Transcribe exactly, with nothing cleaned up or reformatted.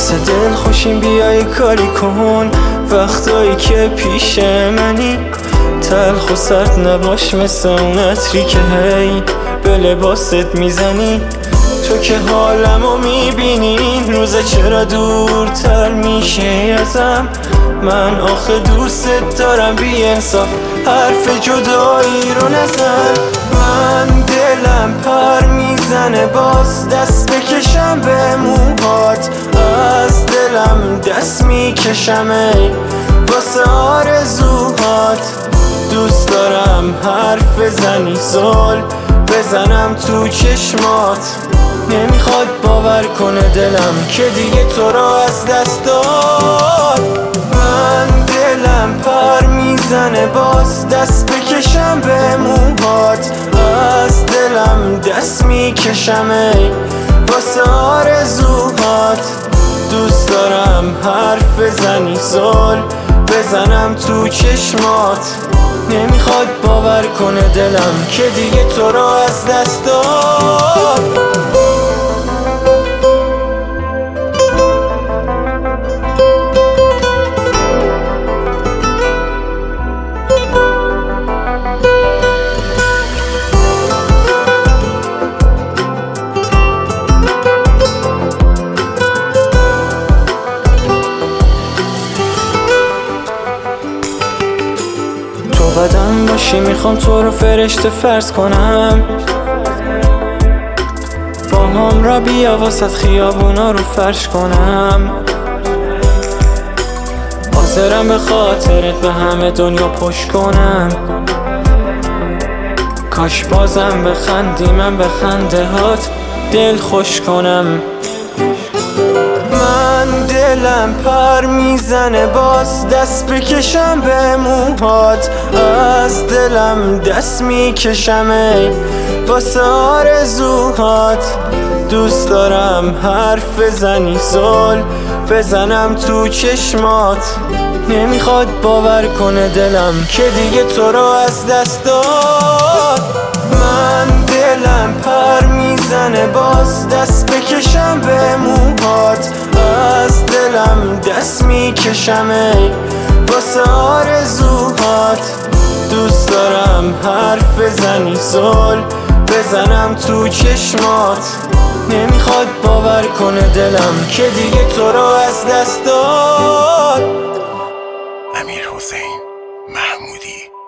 واسه دل خوشیم بیای کاری کن، وقتایی که پیش منی تلخ و سرد نباش، مثل اون عطری که هی به لباست میزنی. تو که حالمو میبینی این روزه چرا دورتر میشه ازم، من آخه دوست دارم بی انصاف حرف جدایی رو نزن. من دلم پر میزنه باز دست بکشم به موهات، از دلم دست میکشم ای واسه آرزوهات. دوست دارم حرف بزنی زل بزنم تو چشمات، نمیخواد باور کنه دلم که دیگه تو را از دست داد. من دلم پر میزنه باز دست بکشم به موهات، از دلم دست میکشم ای واسه آرزوهات. دوست دارم حرف بزنی زل بزنم تو چشمات، نمیخواد باور کنه دلم که دیگه تو را از دست داد. بدم باشی میخوام تو رو فرشته فرض کنم، با هم را بیا واسط خیابونا رو فرش کنم. حاضرم به خاطرت به همه دنیا پشت کنم، کاش بازم بخندی من به خنده هات دل خوش کنم. من دلم پر میزنه باز دست بکشم به موهات، از دلم دست میکشم ای واسه آرزوهات. دوست دارم حرف بزنی زل بزنم تو چشمات، نمیخواد باور کنه دلم که دیگه تو رو از دست داد. من دلم پر میزنه باز دست بکشم به موهات، از دلم دست میکشم ای واسه آرزوهات. دوست دارم حرف بزنی زل بزنم تو چشمات، نمیخواد باور کنه دلم که دیگه تو رو از دست داد. امیر حسین محمودی.